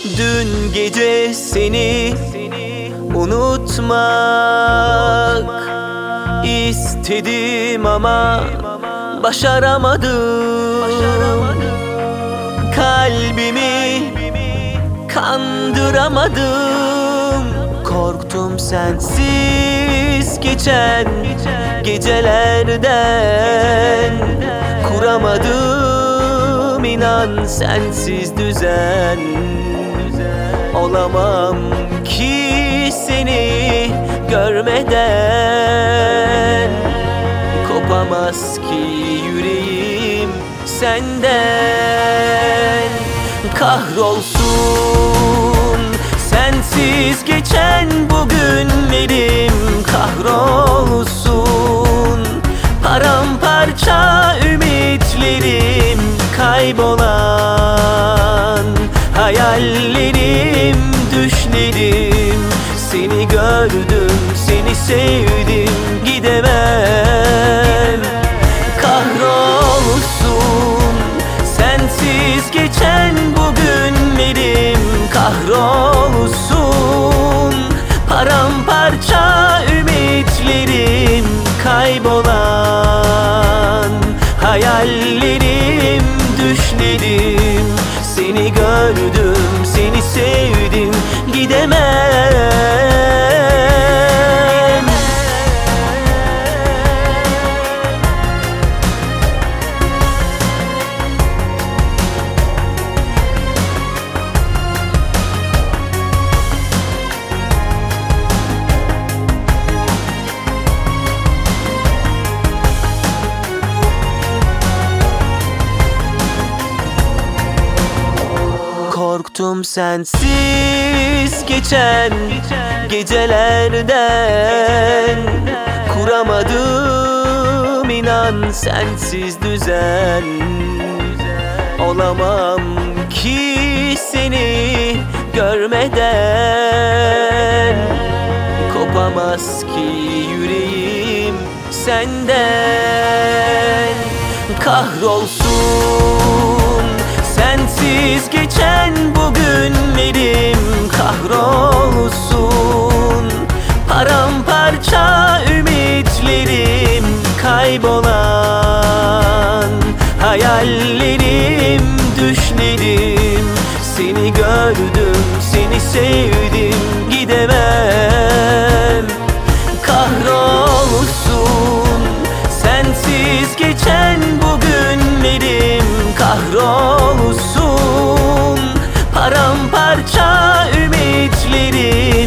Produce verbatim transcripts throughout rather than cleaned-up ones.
Dün gece seni unutmak istedim ama başaramadım. Kalbimi kandıramadım. Korktum sensiz geçen gecelerden. Kuramadım inan sensiz düzen. Olamam ki seni görmeden. Kopamaz ki yüreğim senden. Kahrolsun sensiz geçen bu günlerim, kahrolsun paramparça ümitlerim, kaybolan hayallerim, düşlerim. Seni gördüm, seni sevdim, gidemem. Kahrolsun sensiz geçen bu günlerim, kahrolsun paramparça ümitlerim, kaybolan hayallerim, düşlerim. Seni gördüm, seni sevdim, gidemem. Korktum sensiz geçen gecelerden. Kuramadım inan sensiz düzen. Olamam ki seni görmeden. Kopamaz ki yüreğim senden. Kahrolsun sensiz geçen bu günlerim, kahrolsun paramparça ümitlerim, kaybolan hayallerim, düşlerim. Seni gördüm, seni sevdim, gidemem. Kahrolsun sensiz geçen bu günlerim, kahrolsun paramparça ümitlerim,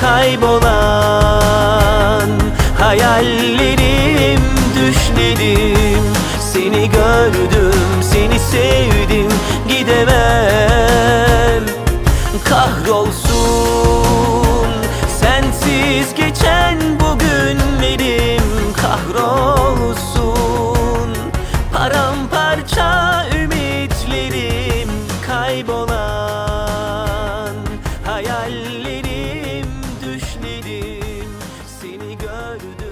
kaybolan hayallerim, düşlerim. Seni gördüm, seni sevdim, gidemem. Kahrolsun sensiz geçen bu günlerim, kahrolsun paramparça ümitlerim, kaybolan hayallerim, düşlerim. Seni gördüm.